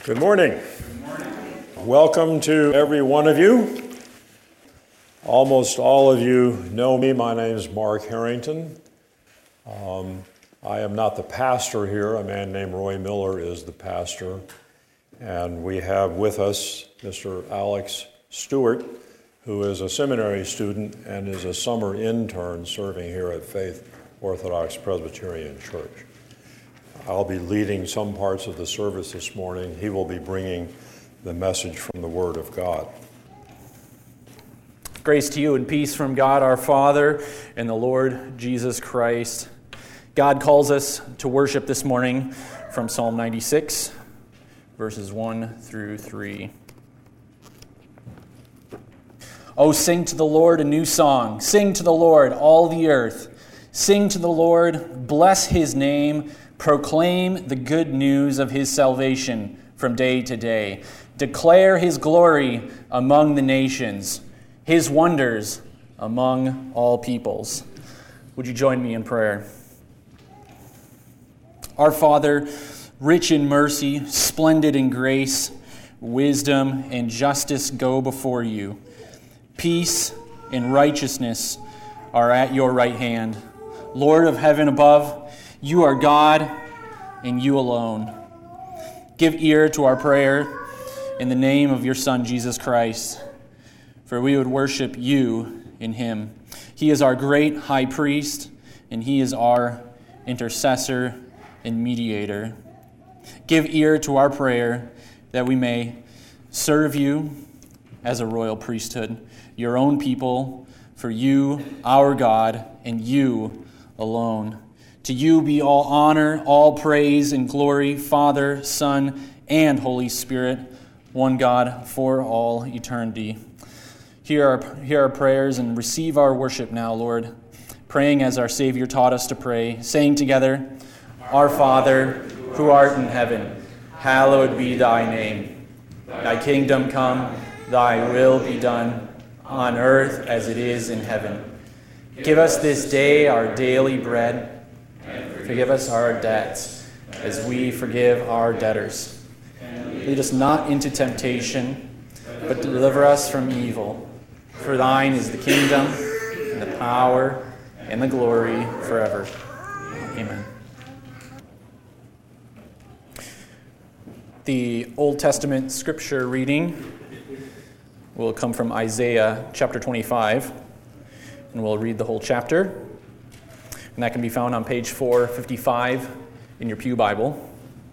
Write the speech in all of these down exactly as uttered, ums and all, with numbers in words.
Good morning. Good morning. Welcome to every one of you. Almost all of you know me. My name is Mark Harrington. Um, I am not the pastor here. A man named Roy Miller is the pastor. And we have with us Mister Alex Stewart, who is a seminary student and is a summer intern serving here at Faith Orthodox Presbyterian Church. I'll be leading some parts of the service this morning. He will be bringing the message from the Word of God. Grace to you and peace from God our Father and the Lord Jesus Christ. God calls us to worship this morning from Psalm ninety-six, verses one through three. Oh, sing to the Lord a new song. Sing to the Lord, all the earth. Sing to the Lord, bless his name. Proclaim the good news of his salvation from day to day. Declare his glory among the nations, his wonders among all peoples. Would you join me in prayer? Our Father, rich in mercy, splendid in grace, wisdom and justice go before you. Peace and righteousness are at your right hand. Lord of heaven above, you are God, and you alone. Give ear to our prayer in the name of your Son, Jesus Christ, for we would worship you in him. He is our great high priest, and he is our intercessor and mediator. Give ear to our prayer that we may serve you as a royal priesthood, your own people, for you, our God, and you alone. To you be all honor, all praise and glory, Father, Son, and Holy Spirit, one God for all eternity. Hear our, hear our prayers and receive our worship now, Lord, praying as our Savior taught us to pray, saying together, Our Father, who art in heaven, hallowed be thy name. Thy kingdom come, thy will be done, on earth as it is in heaven. Give us this day our daily bread. Forgive us our debts, as we forgive our debtors. Lead us not into temptation, but deliver us from evil. For thine is the kingdom, and the power, and the glory forever. Amen. The Old Testament scripture reading will come from Isaiah chapter twenty-five, and we'll read the whole chapter. And that can be found on page four fifty-five in your Pew Bible.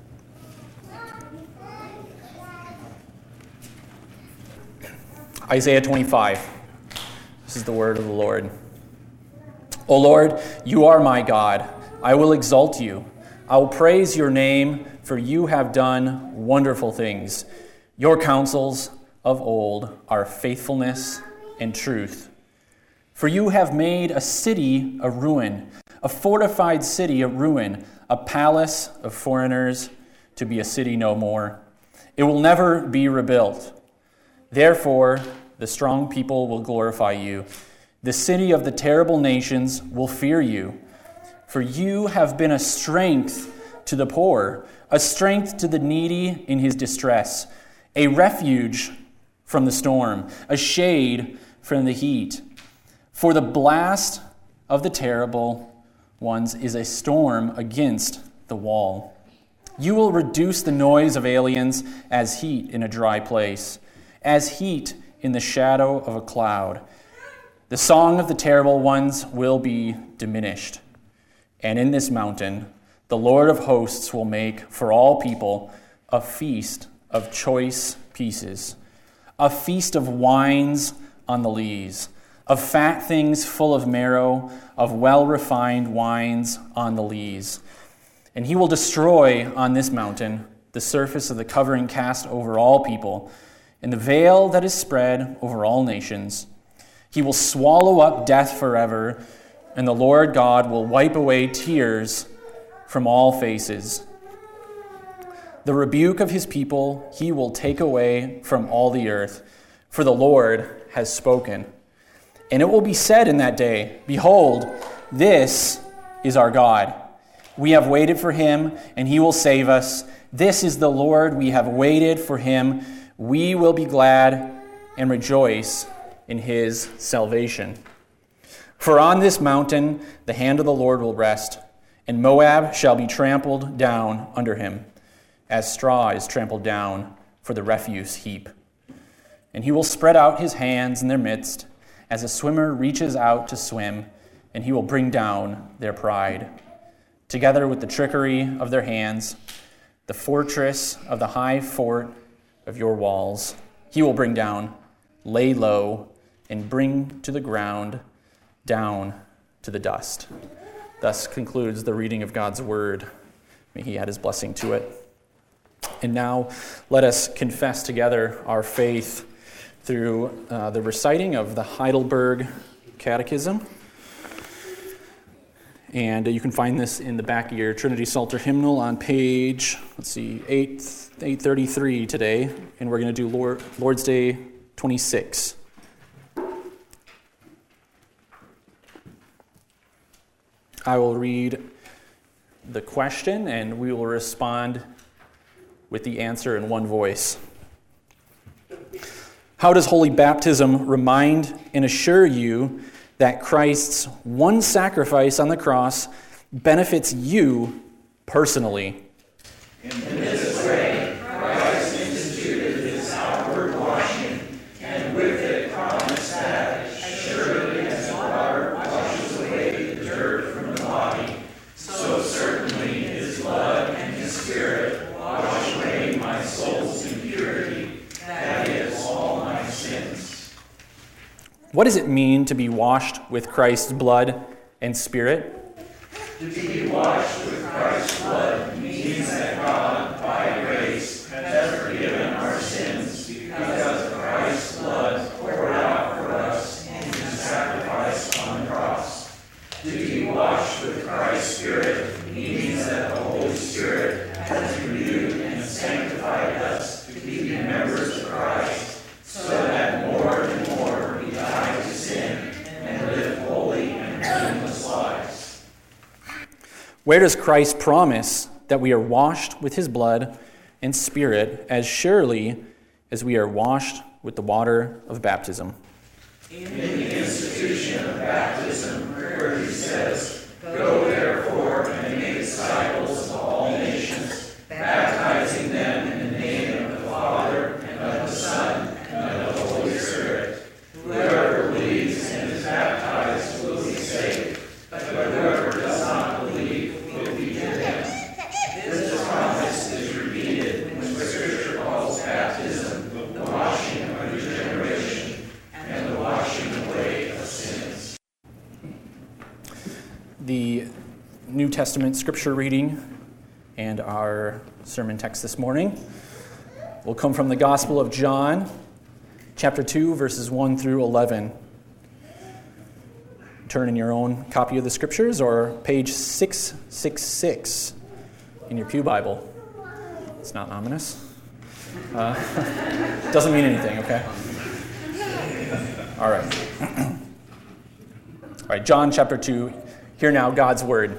Isaiah twenty-five. This is the word of the Lord. O Lord, you are my God. I will exalt you. I will praise your name, for you have done wonderful things. Your counsels of old are faithfulness and truth. For you have made a city a ruin, a fortified city a ruin, a palace of foreigners to be a city no more. It will never be rebuilt. Therefore, the strong people will glorify you. The city of the terrible nations will fear you. For you have been a strength to the poor, a strength to the needy in his distress, a refuge from the storm, a shade from the heat. For the blast of the terrible ones is a storm against the wall. You will reduce the noise of aliens as heat in a dry place, as heat in the shadow of a cloud. The song of the terrible ones will be diminished. And in this mountain, the Lord of hosts will make for all people a feast of choice pieces, a feast of wines on the lees, of fat things full of marrow, of well-refined wines on the lees. And he will destroy on this mountain the surface of the covering cast over all people, and the veil that is spread over all nations. He will swallow up death forever, and the Lord God will wipe away tears from all faces. The rebuke of his people he will take away from all the earth, for the Lord has spoken. And it will be said in that day, Behold, this is our God. We have waited for him, and he will save us. This is the Lord. We have waited for him. We will be glad and rejoice in his salvation. For on this mountain the hand of the Lord will rest, and Moab shall be trampled down under him, as straw is trampled down for the refuse heap. And he will spread out his hands in their midst, as a swimmer reaches out to swim, and he will bring down their pride. Together with the trickery of their hands, the fortress of the high fort of your walls, he will bring down, lay low, and bring to the ground, down to the dust. Thus concludes the reading of God's word. May he add his blessing to it. And now let us confess together our faith through uh, the reciting of the Heidelberg Catechism. And you can find this in the back of your Trinity Psalter hymnal on page, let's see, eight thirty-three today. And we're going to do Lord, Lord's Day twenty-six. I will read the question, and we will respond with the answer in one voice. How does holy baptism remind and assure you that Christ's one sacrifice on the cross benefits you personally? In this way, Christ instituted this outward washing, and with it promised that, assuredly as water washes away the dirt from the body, so certainly his blood and his Spirit wash away my soul's impurity, that is, all my sins. What does it mean to be washed with Christ's blood and Spirit? To be washed with Christ's blood means that God, by grace, has forgiven our sins because Christ's blood poured out for us in his sacrifice on the cross. To be washed with Christ's Spirit means that the Holy Spirit has renewed and sanctified us to be members of Christ, so that more and more we die to sin and live holy and blameless lives. Where does Christ promise that we are washed with his blood and Spirit as surely as we are washed with the water of baptism? In the institution of baptism, where he says, "Go therefore and make disciples of all nations, baptizing them in the name of the Father, and of the Son, and of the Holy Spirit. Whoever believes and is baptized will be saved, but whoever does not believe will be condemned." This promise is repeated when Scripture calls baptism the washing of regeneration and the washing away of sins. The New Testament scripture reading and our sermon text this morning will come from the Gospel of John, chapter two, verses one through eleven. Turn in your own copy of the scriptures or page six sixty-six in your pew Bible. It's not ominous. Uh, doesn't mean anything, okay? All right. All right, John chapter two. Hear now God's word.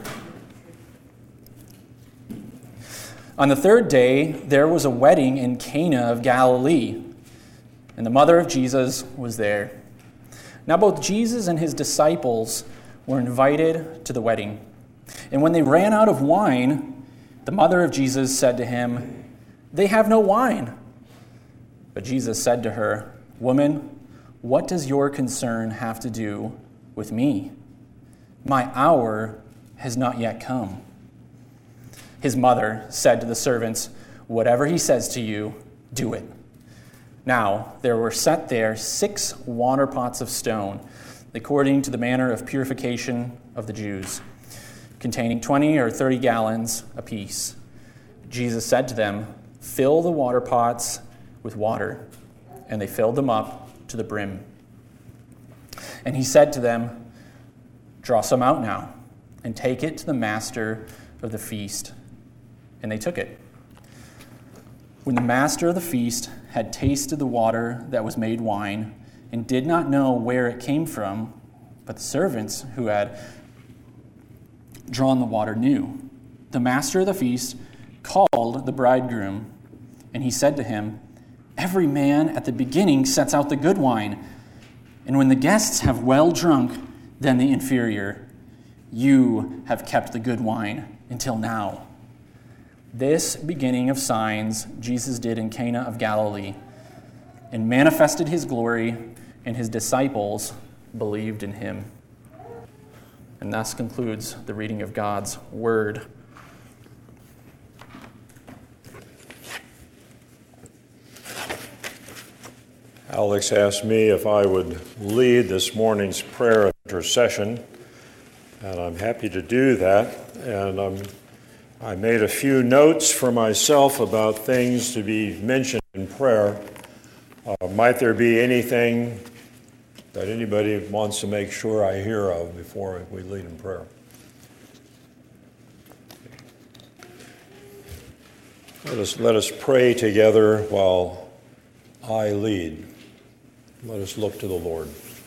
On the third day, there was a wedding in Cana of Galilee, and the mother of Jesus was there. Now both Jesus and his disciples were invited to the wedding. And when they ran out of wine, the mother of Jesus said to him, "They have no wine." But Jesus said to her, "Woman, what does your concern have to do with me? My hour has not yet come." His mother said to the servants, "Whatever he says to you, do it." Now there were set there six water pots of stone, according to the manner of purification of the Jews, containing twenty or thirty gallons apiece. Jesus said to them, "Fill the water pots with water." And they filled them up to the brim. And he said to them, "Draw some out now, and take it to the master of the feast." And they took it. When the master of the feast had tasted the water that was made wine, and did not know where it came from, but the servants who had drawn the water knew, the master of the feast called the bridegroom, and he said to him, "Every man at the beginning sets out the good wine, and when the guests have well drunk, then the inferior. You have kept the good wine until now." This beginning of signs Jesus did in Cana of Galilee, and manifested his glory, and his disciples believed in him. And thus concludes the reading of God's word. Alex asked me if I would lead this morning's prayer of intercession, and I'm happy to do that. And I'm, I made a few notes for myself about things to be mentioned in prayer. Uh, might there be anything that anybody wants to make sure I hear of before we lead in prayer? Let us, let us pray together while I lead. Let us look to the Lord.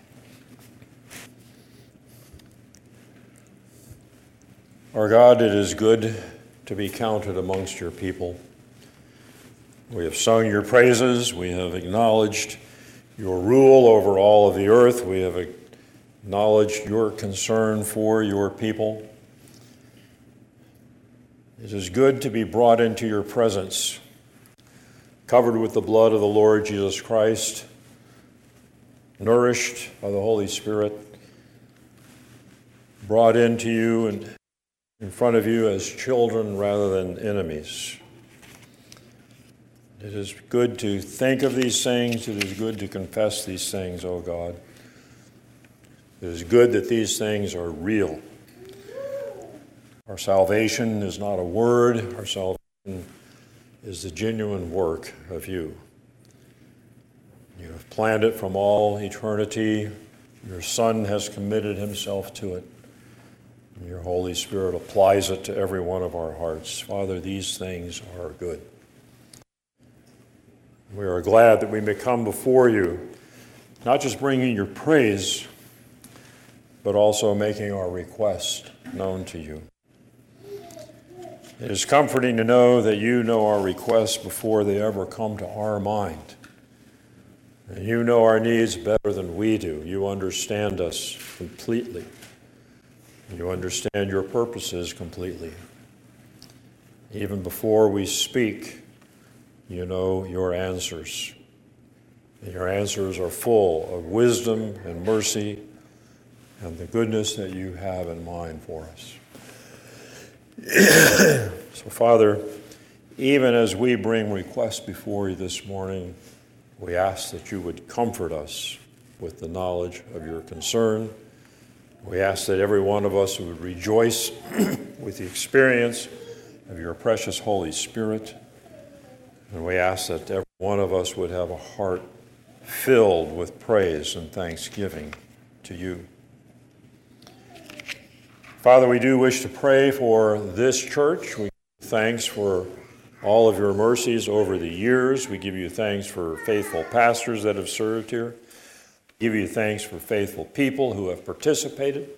Our God, it is good to be counted amongst your people. We have sung your praises. We have acknowledged your rule over all of the earth. We have acknowledged your concern for your people. It is good to be brought into your presence, covered with the blood of the Lord Jesus Christ, nourished by the Holy Spirit, brought into you and in front of you as children rather than enemies. It is good to think of these things. It is good to confess these things, O God. It is good that these things are real. Our salvation is not a word. Our salvation is the genuine work of you. You have planned it from all eternity. Your Son has committed himself to it. And your Holy Spirit applies it to every one of our hearts. Father, these things are good. We are glad that we may come before you, not just bringing your praise, but also making our request known to you. It is comforting to know that you know our requests before they ever come to our mind. And you know our needs better than we do. You understand us completely. You understand your purposes completely. Even before we speak, you know your answers. And your answers are full of wisdom and mercy and the goodness that you have in mind for us. So, Father, even as we bring requests before you this morning, we ask that you would comfort us with the knowledge of your concern. We ask that every one of us would rejoice with the experience of your precious Holy Spirit. And we ask that every one of us would have a heart filled with praise and thanksgiving to you. Father, we do wish to pray for this church. We give you thanks for all of your mercies over the years. We give you thanks for faithful pastors that have served here. We give you thanks for faithful people who have participated.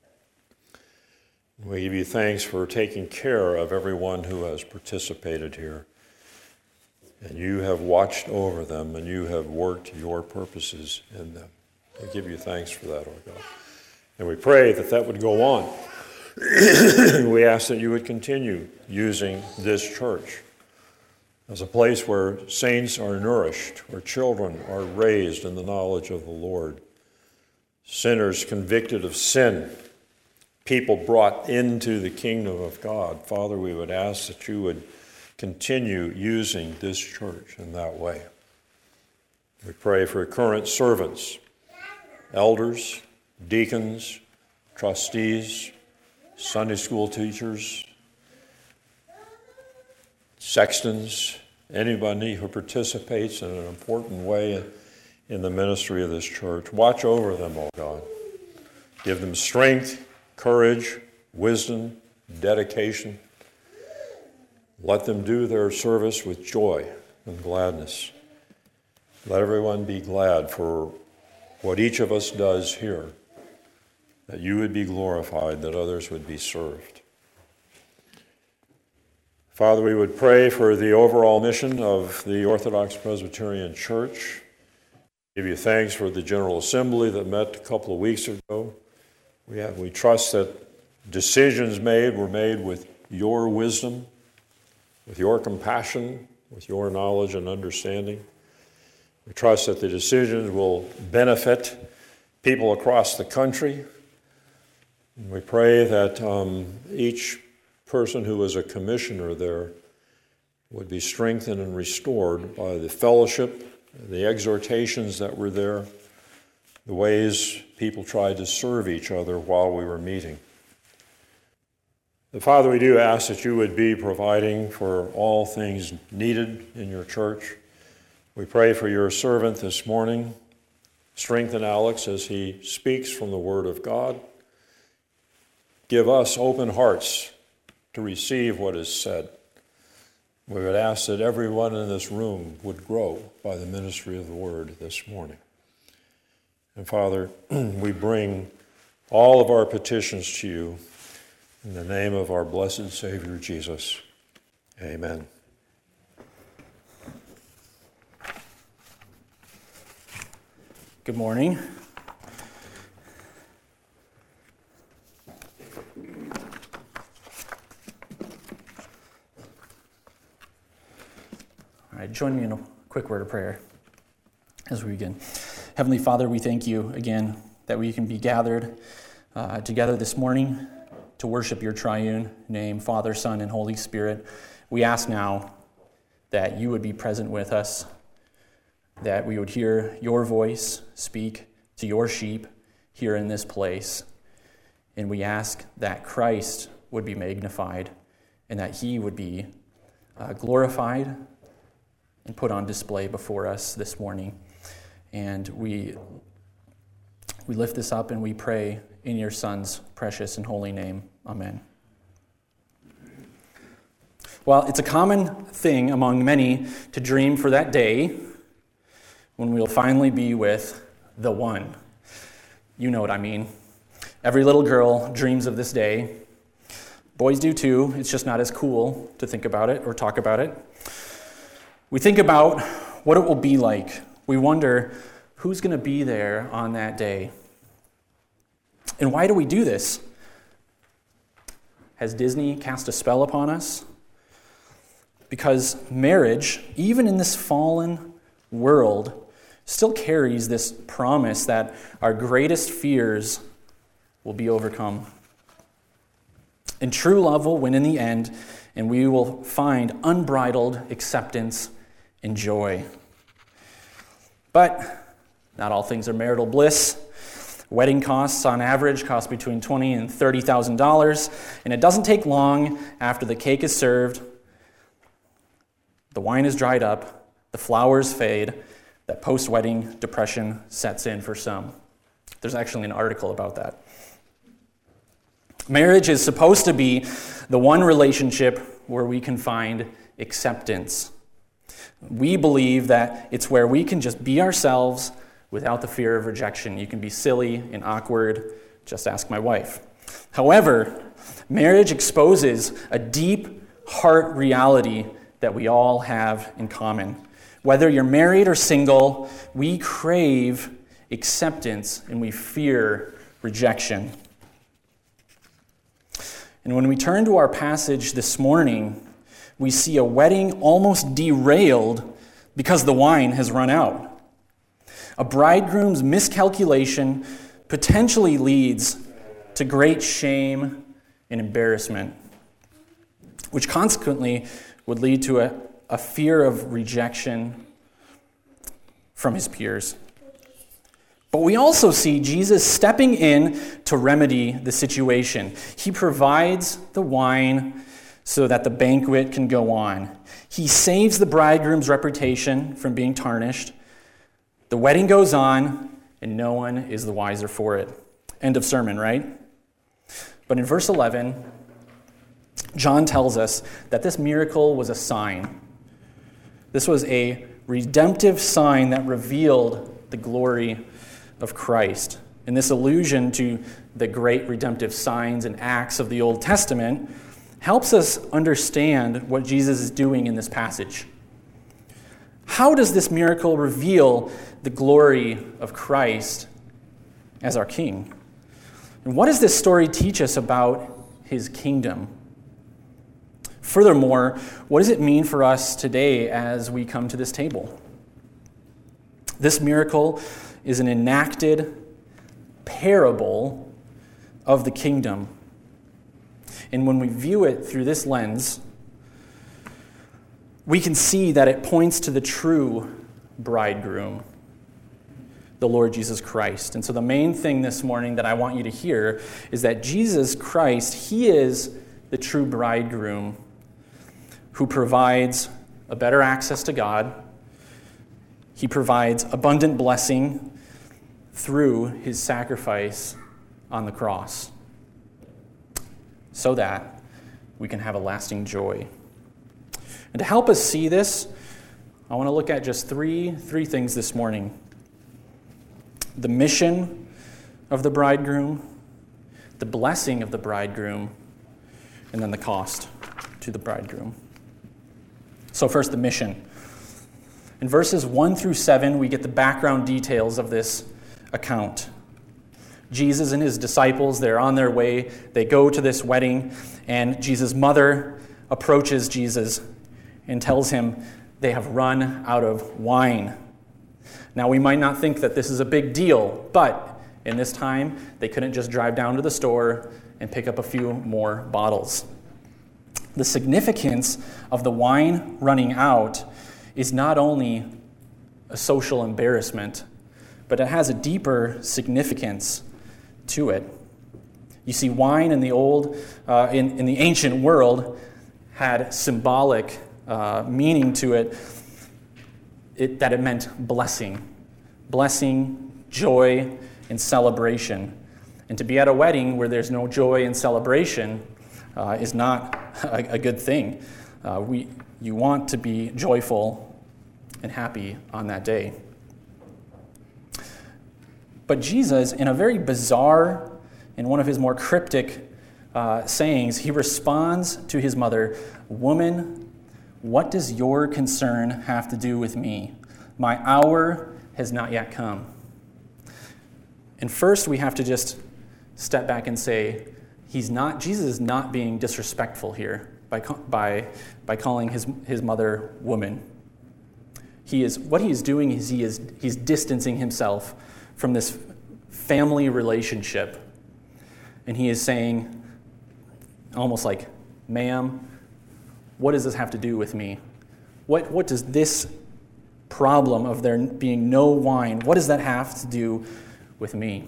We give you thanks for taking care of everyone who has participated here. And you have watched over them, and you have worked your purposes in them. We give you thanks for that, O God. And we pray that that would go on. We ask that you would continue using this church as a place where saints are nourished, where children are raised in the knowledge of the Lord, sinners convicted of sin, people brought into the kingdom of God. Father, we would ask that you would continue using this church in that way. We pray for current servants, elders, deacons, trustees, Sunday school teachers, sextons, anybody who participates in an important way in the ministry of this church. Watch over them, O God. Give them strength, courage, wisdom, dedication. Let them do their service with joy and gladness. Let everyone be glad for what each of us does here, that you would be glorified, that others would be served. Father, we would pray for the overall mission of the Orthodox Presbyterian Church. Give you thanks for the General Assembly that met a couple of weeks ago. We have, we trust that decisions made were made with your wisdom, with your compassion, with your knowledge and understanding. We trust that the decisions will benefit people across the country. And we pray that um, each person who is a commissioner there would be strengthened and restored by the fellowship, the exhortations that were there, the ways people tried to serve each other while we were meeting. Father, we do ask that you would be providing for all things needed in your church. We pray for your servant this morning. Strengthen Alex as he speaks from the Word of God. Give us open hearts to receive what is said. We would ask that everyone in this room would grow by the ministry of the Word this morning. And Father, we bring all of our petitions to you in the name of our blessed Savior Jesus. Amen. Good morning. All right, join me in a quick word of prayer as we begin. Heavenly Father, we thank you again that we can be gathered uh, together this morning to worship your triune name, Father, Son, and Holy Spirit. We ask now that you would be present with us, that we would hear your voice speak to your sheep here in this place. And we ask that Christ would be magnified and that he would be uh, glorified and put on display before us this morning. And we we lift this up and we pray in your Son's precious and holy name. Amen. Well, it's a common thing among many to dream for that day when we'll finally be with the one. You know what I mean. Every little girl dreams of this day. Boys do too. It's just not as cool to think about it or talk about it. We think about what it will be like. We wonder who's going to be there on that day. And why do we do this? Has Disney cast a spell upon us? Because marriage, even in this fallen world, still carries this promise that our greatest fears will be overcome. And true love will win in the end, and we will find unbridled acceptance and joy. But not all things are marital bliss. Wedding costs, on average, cost between twenty thousand dollars and thirty thousand dollars, and it doesn't take long after the cake is served, the wine is dried up, the flowers fade, that post-wedding depression sets in for some. There's actually an article about that. Marriage is supposed to be the one relationship where we can find acceptance. We believe that it's where we can just be ourselves without the fear of rejection. You can be silly and awkward. Just ask my wife. However, marriage exposes a deep heart reality that we all have in common. Whether you're married or single, we crave acceptance and we fear rejection. And when we turn to our passage this morning, we see a wedding almost derailed because the wine has run out. A bridegroom's miscalculation potentially leads to great shame and embarrassment, which consequently would lead to a, a fear of rejection from his peers. But we also see Jesus stepping in to remedy the situation. He provides the wine so that the banquet can go on. He saves the bridegroom's reputation from being tarnished. The wedding goes on, and no one is the wiser for it. End of sermon, right? But in verse eleven, John tells us that this miracle was a sign. This was a redemptive sign that revealed the glory of Christ. And this allusion to the great redemptive signs and acts of the Old Testament helps us understand what Jesus is doing in this passage. How does this miracle reveal the glory of Christ as our King? And what does this story teach us about his kingdom? Furthermore, what does it mean for us today as we come to this table? This miracle is an enacted parable of the kingdom. And when we view it through this lens, we can see that it points to the true bridegroom, the Lord Jesus Christ. And so the main thing this morning that I want you to hear is that Jesus Christ, he is the true bridegroom who provides a better access to God. He provides abundant blessing through his sacrifice on the cross so that we can have a lasting joy. And to help us see this, I want to look at just three, three things this morning. The mission of the bridegroom, the blessing of the bridegroom, and then the cost to the bridegroom. So first, the mission. In verses one through seven, we get the background details of this account. Jesus and his disciples, they're on their way. They go to this wedding, and Jesus' mother approaches Jesus and tells him they have run out of wine. Now, we might not think that this is a big deal, but in this time, they couldn't just drive down to the store and pick up a few more bottles. The significance of the wine running out is not only a social embarrassment, but it has a deeper significance to it. You see, wine in the old, uh, in, in the ancient world, had symbolic uh, meaning to it, it, that it meant blessing. Blessing, joy, and celebration. And to be at a wedding where there's no joy and celebration uh, is not a, a good thing. Uh, we, you want to be joyful and happy on that day. But Jesus, in a very bizarre and one of his more cryptic uh, sayings, he responds to his mother, "Woman, what does your concern have to do with me? My hour has not yet come." And first, we have to just step back and say, he's not. Jesus is not being disrespectful here by by by calling his his mother woman. He is what he is doing is he is he's distancing himself from this family relationship, and he is saying, almost like, "Ma'am, what does this have to do with me? What what does this problem of there being no wine, what does that have to do with me?"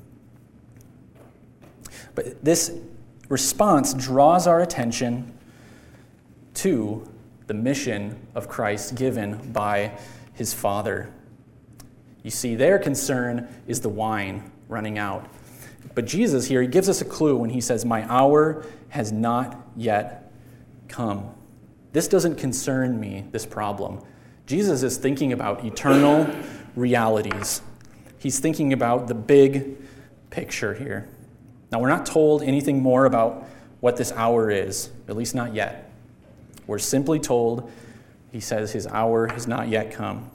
But this response draws our attention to the mission of Christ given by his Father. You see, their concern is the wine running out. But Jesus here, he gives us a clue when he says, "My hour has not yet come." This doesn't concern me, this problem. Jesus is thinking about eternal realities. He's thinking about the big picture here. Now, we're not told anything more about what this hour is, at least not yet. We're simply told, he says, his hour has not yet come.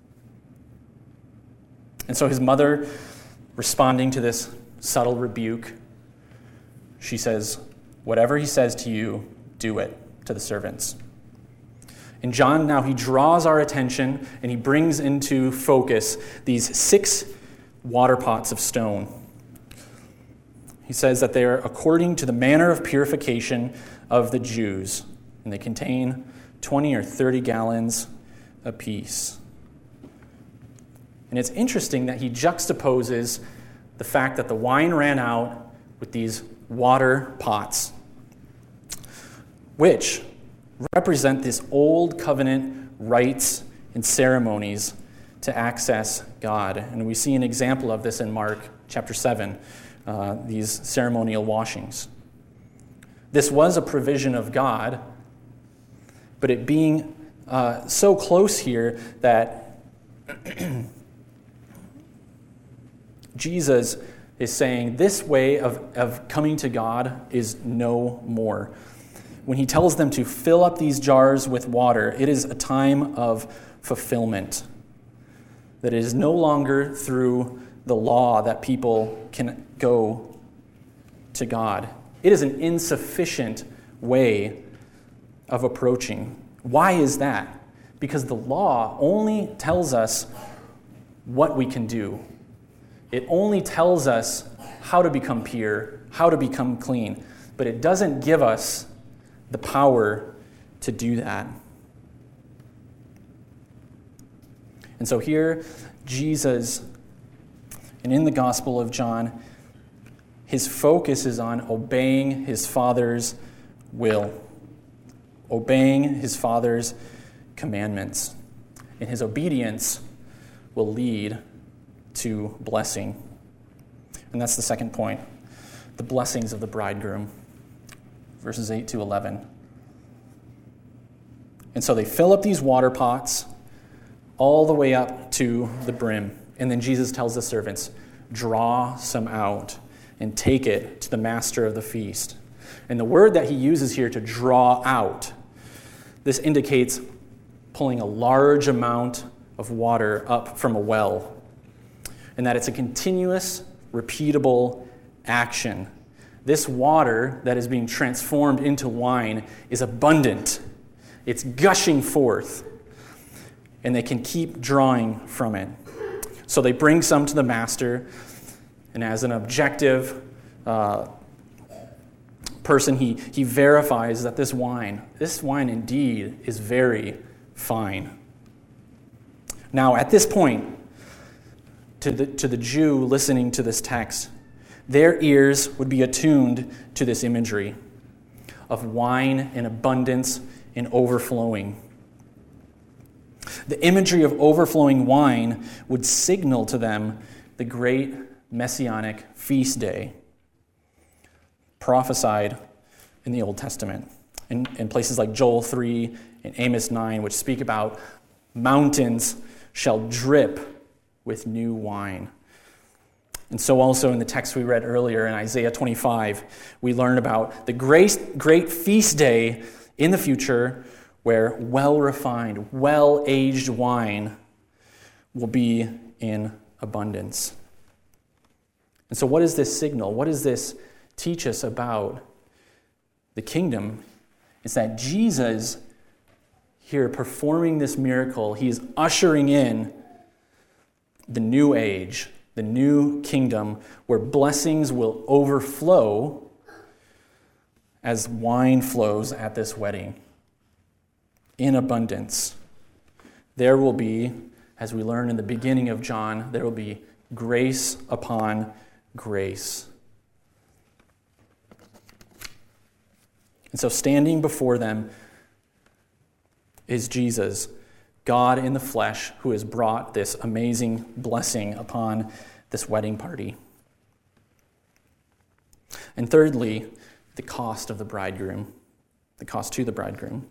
And so his mother, responding to this subtle rebuke, she says, "Whatever he says to you, do it," to the servants. And John, now he draws our attention and he brings into focus these six water pots of stone. He says that they are according to the manner of purification of the Jews, and they contain twenty or thirty gallons apiece. And it's interesting that he juxtaposes the fact that the wine ran out with these water pots, which represent this old covenant rites and ceremonies to access God. And we see an example of this in Mark chapter seven, uh, these ceremonial washings. This was a provision of God, but it being uh, so close here that Jesus is saying this way of, of coming to God is no more. when he tells them to fill up these jars with water, it is a time of fulfillment. That it is no longer through the law that people can go to God. It is an insufficient way of approaching. Why is that? Because the law only tells us what we can do. It only tells us how to become pure, how to become clean, but it doesn't give us the power to do that. And so here, Jesus, and in the Gospel of John, his focus is on obeying his Father's will, obeying his Father's commandments. And his obedience will lead to blessing. And that's the second point, the blessings of the bridegroom, verses eight to eleven. And so they fill up these water pots all the way up to the brim. And then Jesus tells the servants, draw some out and take it to the master of the feast. And the word that he uses here to draw out, this indicates pulling a large amount of water up from a well. And that it's a continuous, repeatable action. This water that is being transformed into wine is abundant. It's gushing forth. And they can keep drawing from it. So they bring some to the master, and as an objective uh, person, he, he verifies that this wine, this wine indeed is very fine. Now, at this point, to the, to the Jew listening to this text, their ears would be attuned to this imagery of wine in abundance and overflowing. The imagery of overflowing wine would signal to them the great messianic feast day prophesied in the Old Testament, in, in places like Joel three and Amos nine, which speak about mountains shall drip with new wine. And so also in the text we read earlier in Isaiah twenty-five, we learn about the great, great feast day in the future where well-refined, well-aged wine will be in abundance. And so what does this signal? What does this teach us about the kingdom? It's that Jesus, here performing this miracle, he is ushering in the new age, the new kingdom, where blessings will overflow as wine flows at this wedding. In abundance. There will be, as we learn in the beginning of John, there will be grace upon grace. And so standing before them is Jesus, God in the flesh, who has brought this amazing blessing upon this wedding party. And thirdly, the cost of the bridegroom, the cost to the bridegroom.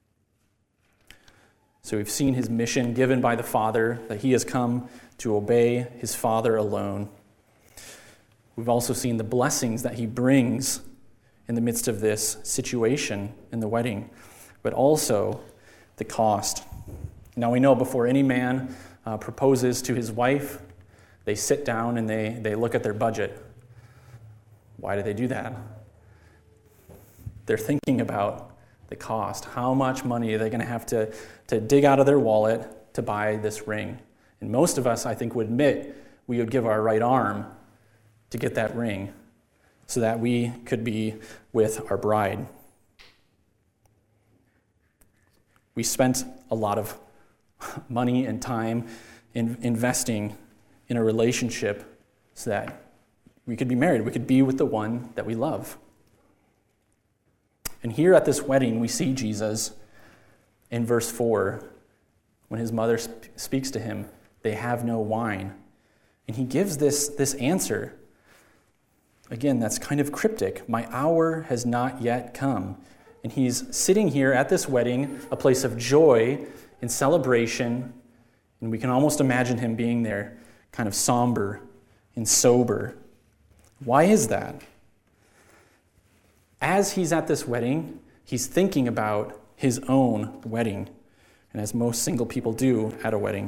So we've seen his mission given by the Father, that he has come to obey his Father alone. We've also seen the blessings that he brings in the midst of this situation in the wedding, but also the cost. Now we know before any man uh, proposes to his wife, they sit down and they, they look at their budget. Why do they do that? They're thinking about the cost. How much money are they going to have to, to dig out of their wallet to buy this ring? And most of us, I think, would admit we would give our right arm to get that ring so that we could be with our bride. We spent a lot of money and time in investing in a relationship so that we could be married. We could be with the one that we love. And here at this wedding, we see Jesus in verse four, when his mother sp- speaks to him, they have no wine. And he gives this, this answer. Again, that's kind of cryptic. My hour has not yet come. And he's sitting here at this wedding, a place of joy and celebration. And we can almost imagine him being there, kind of somber and sober. Why is that? As he's at this wedding, he's thinking about his own wedding, and as most single people do at a wedding.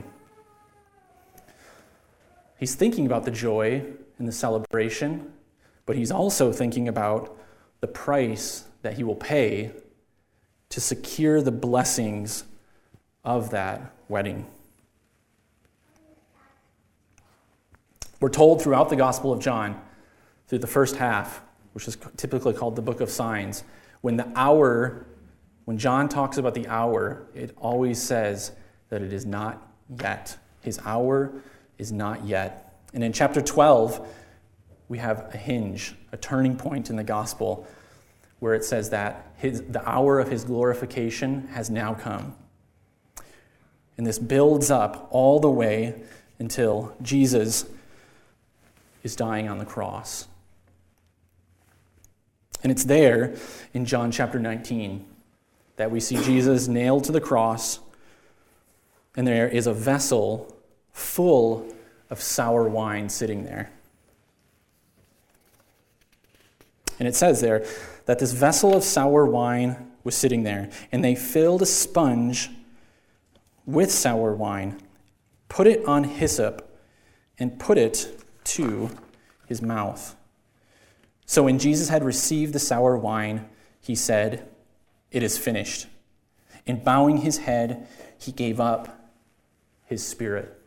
He's thinking about the joy and the celebration, but he's also thinking about the price that he will pay to secure the blessings of that wedding. We're told throughout the Gospel of John, through the first half, which is typically called the Book of Signs, when the hour, when John talks about the hour, it always says that it is not yet. His hour is not yet. And in chapter twelve, we have a hinge, a turning point in the Gospel, where it says that his, the hour of his glorification has now come. And this builds up all the way until Jesus is dying on the cross. And it's there in John chapter nineteen that we see Jesus nailed to the cross, and there is a vessel full of sour wine sitting there. And it says there that this vessel of sour wine was sitting there, and they filled a sponge with sour wine, put it on hyssop, and put it to his mouth. So when Jesus had received the sour wine, he said, "It is finished." And bowing his head, he gave up his spirit.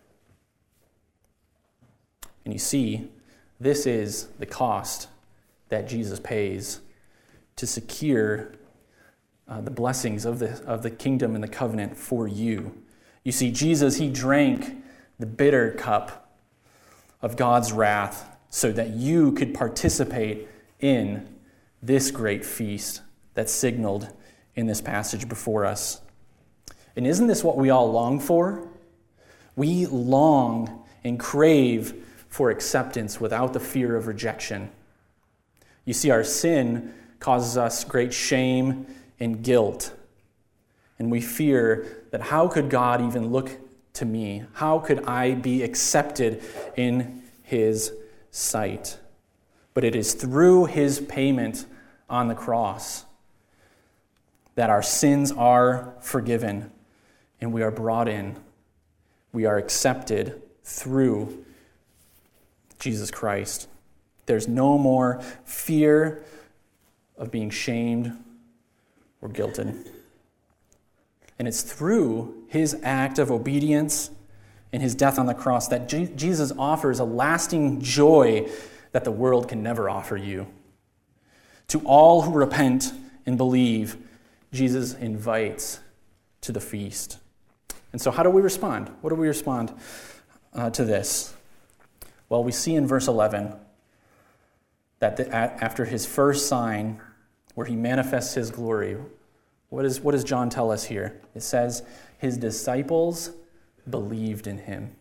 And you see, this is the cost that Jesus pays to secure uh, the blessings of the, of the kingdom and the covenant for you. You see, Jesus, he drank the bitter cup of God's wrath so that you could participate in this great feast that's signaled in this passage before us. And isn't this what we all long for? We long and crave for acceptance without the fear of rejection. You see, our sin causes us great shame and guilt. And we fear that how could God even look to me? How could I be accepted in his sight? But it is through his payment on the cross that our sins are forgiven and we are brought in. We are accepted through Jesus Christ. There's no more fear of being shamed or guilted. And it's through his act of obedience and his death on the cross that G- Jesus offers a lasting joy that the world can never offer you. To all who repent and believe, Jesus invites to the feast. And so how do we respond? What do we respond uh, to this? Well, we see in verse eleven that the, after his first sign, where he manifests his glory, what, is, what does John tell us here? It says, his disciples believed in him.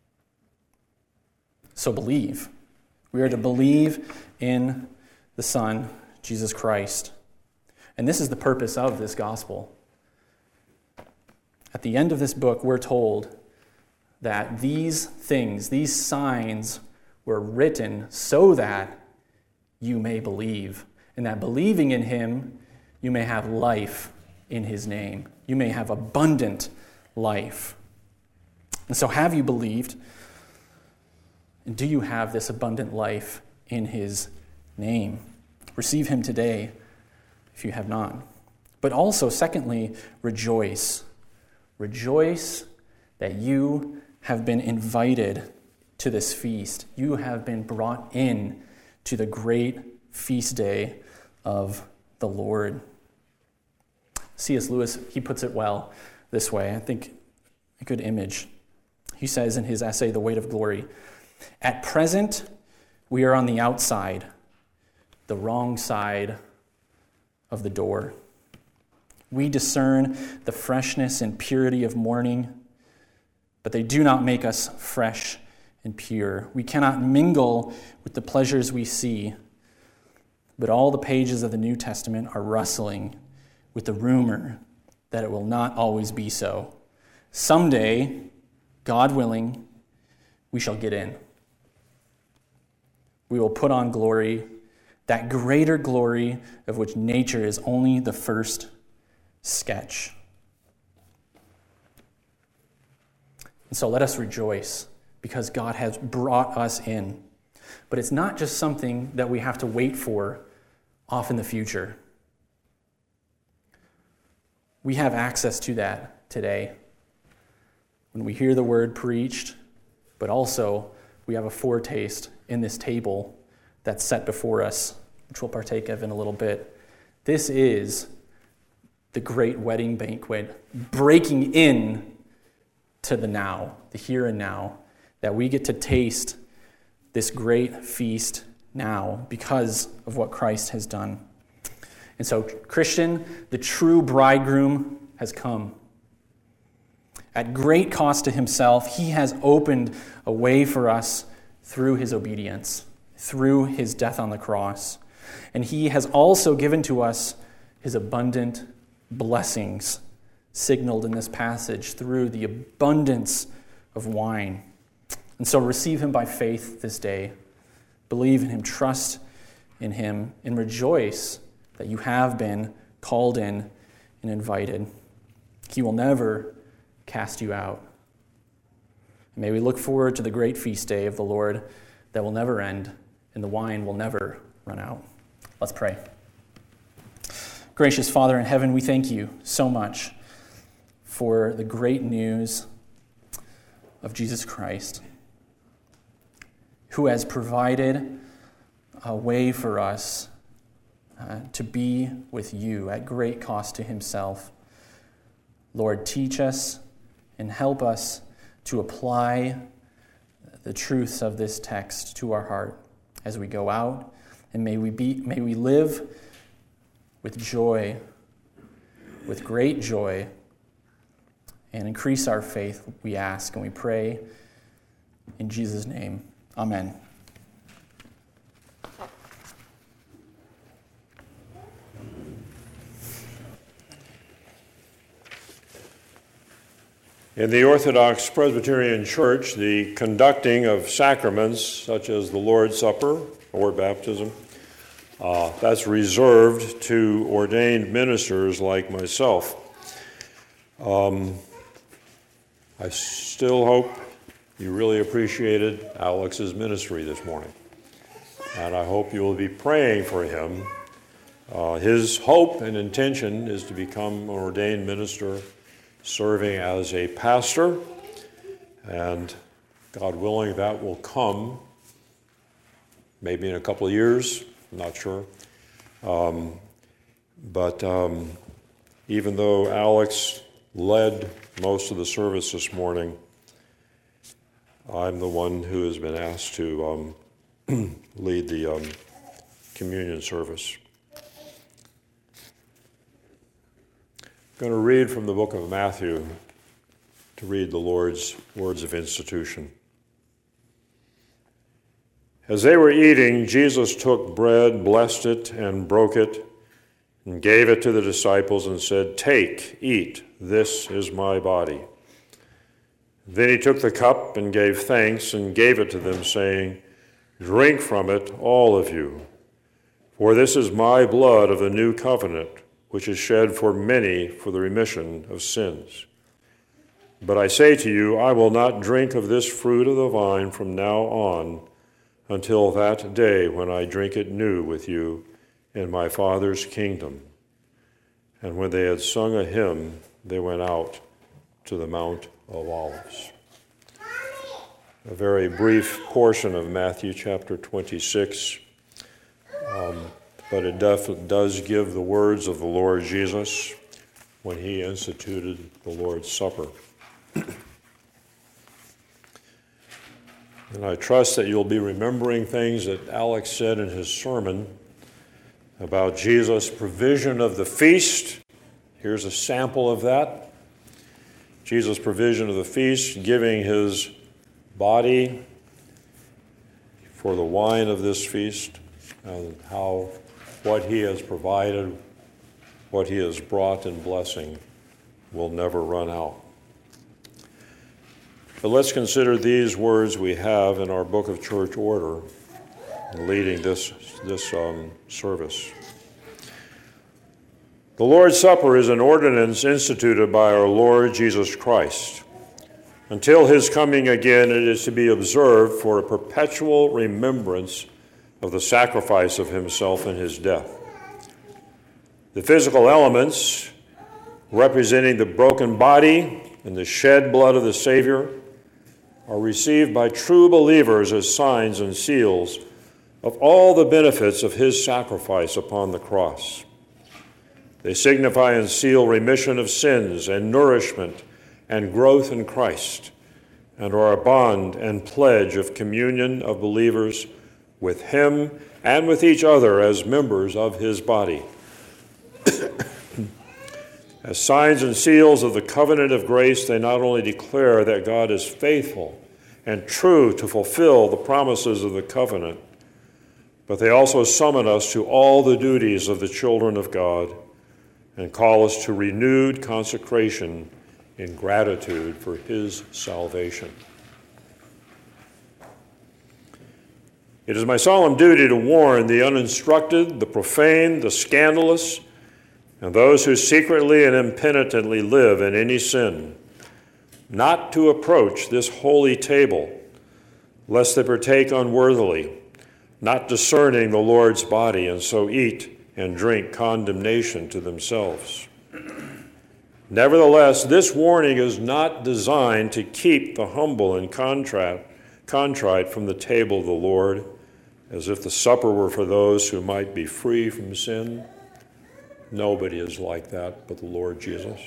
So believe. We are to believe in the Son, Jesus Christ. And this is the purpose of this gospel. At the end of this book, we're told that these things, these signs, were written so that you may believe, and that believing in him, you may have life in his name. You may have abundant life. And so have you believed? And do you have this abundant life in his name? Receive him today if you have not. But also, secondly, rejoice. Rejoice that you have been invited to this feast. You have been brought in to the great feast day of the Lord. C S Lewis, he puts it well this way. I think a good image. He says in his essay, The Weight of Glory, at present, we are on the outside, the wrong side of the door. We discern the freshness and purity of morning, but they do not make us fresh and pure. We cannot mingle with the pleasures we see, but all the pages of the New Testament are rustling with the rumor that it will not always be so. Someday, God willing, we shall get in. We will put on glory that greater glory of which nature is only the first sketch. And so let us rejoice because God has brought us in. But it's not just something that we have to wait for off in the future. We have access to that today when we hear the word preached, but also we have a foretaste in this table that's set before us, which we'll partake of in a little bit. This is the great wedding banquet, breaking in to the now, the here and now, that we get to taste this great feast now because of what Christ has done. And so, Christian, the true bridegroom has come. At great cost to himself, he has opened a way for us through his obedience, through his death on the cross. And he has also given to us his abundant blessings, signaled in this passage through the abundance of wine. And so receive him by faith this day. Believe in him, trust in him, and rejoice that you have been called in and invited. He will never cast you out. And may we look forward to the great feast day of the Lord that will never end, and the wine will never run out. Let's pray. Gracious Father in heaven, we thank you so much for the great news of Jesus Christ, who has provided a way for us uh, to be with you at great cost to himself. Lord, teach us and help us to apply the truths of this text to our heart as we go out, and may we be, may we live with joy, with great joy, and increase our faith, we ask and we pray in Jesus' name. Amen. In the Orthodox Presbyterian Church, the conducting of sacraments such as the Lord's Supper or baptism, uh, that's reserved to ordained ministers like myself. Um, I still hope you really appreciated Alex's ministry this morning, and I hope you will be praying for him. Uh, his hope and intention is to become an ordained minister, serving as a pastor, and God willing, that will come maybe in a couple of years, I'm not sure. Um, but um, even though Alex led most of the service this morning, I'm the one who has been asked to um, lead the um, communion service. I'm going to read from the book of Matthew to read the Lord's words of institution. As they were eating, Jesus took bread, blessed it, and broke it, and gave it to the disciples and said, "Take, eat, this is my body." Then he took the cup and gave thanks and gave it to them, saying, "Drink from it, all of you, for this is my blood of the new covenant, which is shed for many for the remission of sins. But I say to you, I will not drink of this fruit of the vine from now on until that day when I drink it new with you in my Father's kingdom." And when they had sung a hymn, they went out to the Mount of Olives. A very brief portion of Matthew chapter twenty-six. Um, But it definitely does give the words of the Lord Jesus when he instituted the Lord's Supper. And I trust that you'll be remembering things that Alex said in his sermon about Jesus' provision of the feast. Here's a sample of that. Jesus' provision of the feast, giving his body for the wine of this feast, and how what he has provided, what he has brought in blessing, will never run out. But let's consider these words we have in our Book of Church Order leading this, this um, service. The Lord's Supper is an ordinance instituted by our Lord Jesus Christ. Until his coming again, it is to be observed for a perpetual remembrance of the sacrifice of himself and his death. The physical elements representing the broken body and the shed blood of the Savior are received by true believers as signs and seals of all the benefits of his sacrifice upon the cross. They signify and seal remission of sins and nourishment and growth in Christ, and are a bond and pledge of communion of believers with him and with each other as members of his body. As signs and seals of the covenant of grace, they not only declare that God is faithful and true to fulfill the promises of the covenant, but they also summon us to all the duties of the children of God and call us to renewed consecration in gratitude for his salvation. It is my solemn duty to warn the uninstructed, the profane, the scandalous, and those who secretly and impenitently live in any sin, not to approach this holy table, lest they partake unworthily, not discerning the Lord's body, and so eat and drink condemnation to themselves. Nevertheless, this warning is not designed to keep the humble and contrite, contrite from the table of the Lord, as if the supper were for those who might be free from sin. Nobody is like that but the Lord Jesus.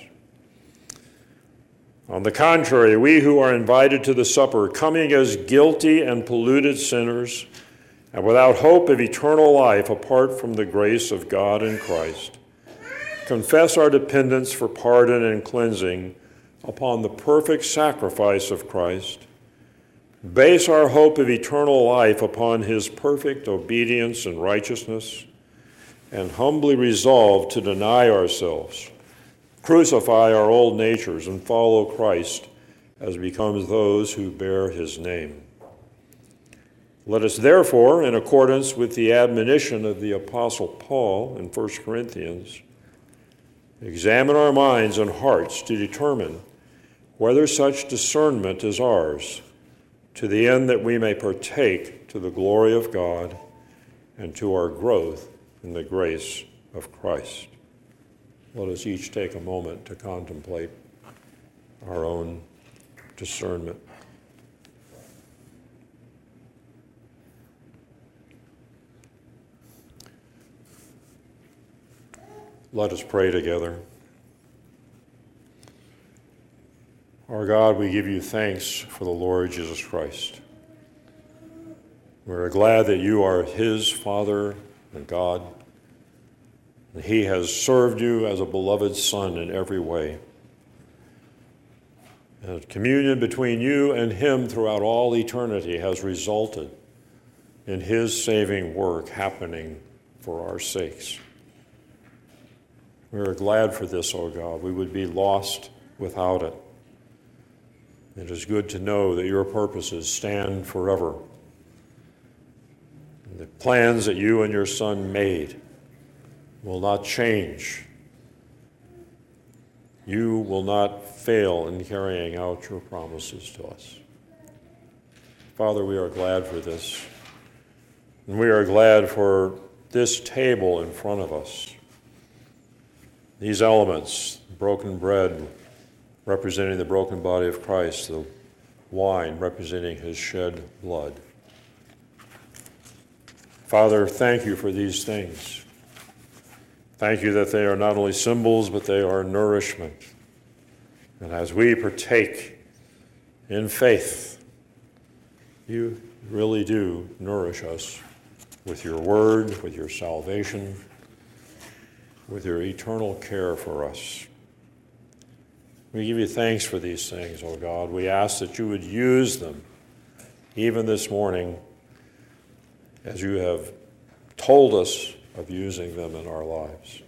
On the contrary, we who are invited to the supper, coming as guilty and polluted sinners, and without hope of eternal life apart from the grace of God in Christ, confess our dependence for pardon and cleansing upon the perfect sacrifice of Christ, base our hope of eternal life upon his perfect obedience and righteousness, and humbly resolve to deny ourselves, crucify our old natures, and follow Christ as becomes those who bear his name. Let us therefore, in accordance with the admonition of the Apostle Paul in First Corinthians, examine our minds and hearts to determine whether such discernment is ours, to the end that we may partake to the glory of God and to our growth in the grace of Christ. Let us each take a moment to contemplate our own discernment. Let us pray together. Our God, we give you thanks for the Lord Jesus Christ. We're glad that you are his Father and God, and he has served you as a beloved Son in every way. And communion between you and him throughout all eternity has resulted in his saving work happening for our sakes. We are glad for this, O God. We would be lost without it. It is good to know that your purposes stand forever. And the plans that you and your Son made will not change. You will not fail in carrying out your promises to us. Father, we are glad for this. And we are glad for this table in front of us. These elements, broken bread representing the broken body of Christ, the wine representing his shed blood. Father, thank you for these things. Thank you that they are not only symbols, but they are nourishment. And as we partake in faith, you really do nourish us with your word, with your salvation, with your eternal care for us. We give you thanks for these things, O God. We ask that you would use them even this morning as you have told us of using them in our lives.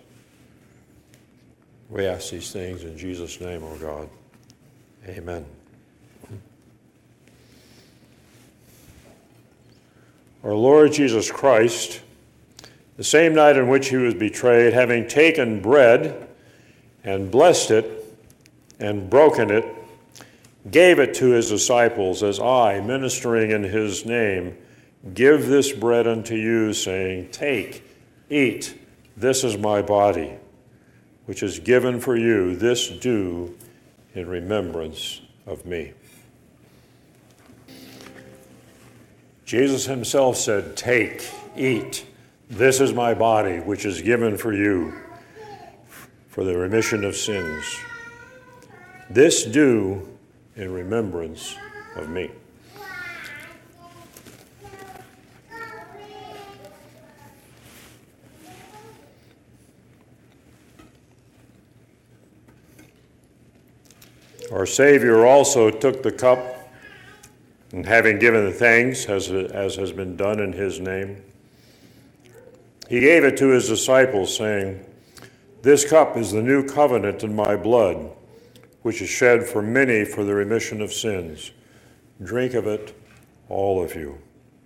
We ask these things in Jesus' name, O God. Amen. our Lord Jesus Christ, the same night in which he was betrayed, having taken bread and blessed it and broken it, gave it to his disciples, as I, ministering in his name, give this bread unto you, saying, take, eat, this is my body, which is given for you. This do in remembrance of me. Jesus himself said, take, eat, this is my body, which is given for you for the remission of sins. This do in remembrance of me. Our Savior also took the cup, and having given thanks, as, as has been done in his name, he gave it to his disciples, saying, this cup is the new covenant in my blood, which is shed for many for the remission of sins. Drink of it, all of you.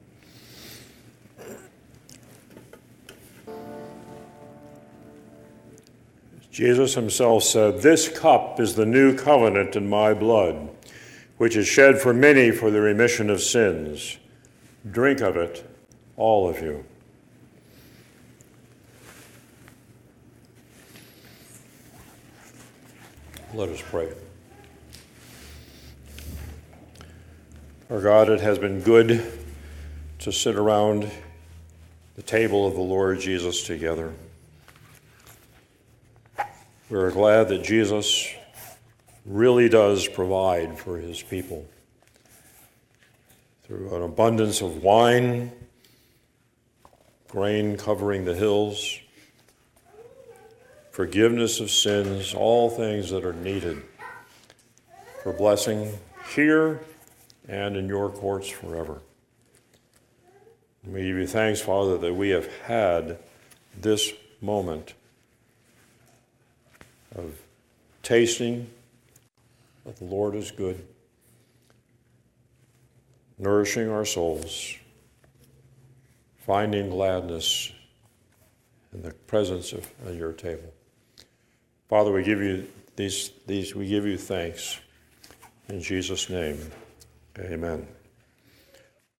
Jesus himself said, this cup is the new covenant in my blood, which is shed for many for the remission of sins. Drink of it, all of you. Let us pray. Our God, it has been good to sit around the table of the Lord Jesus together. We are glad that Jesus really does provide for his people through an abundance of wine, grain covering the hills, forgiveness of sins, all things that are needed for blessing here and in your courts forever. And we give you thanks, Father, that we have had this moment of tasting that the Lord is good, nourishing our souls, finding gladness in the presence of your table. Father, we give you these, these, we give you thanks. In Jesus' name, amen.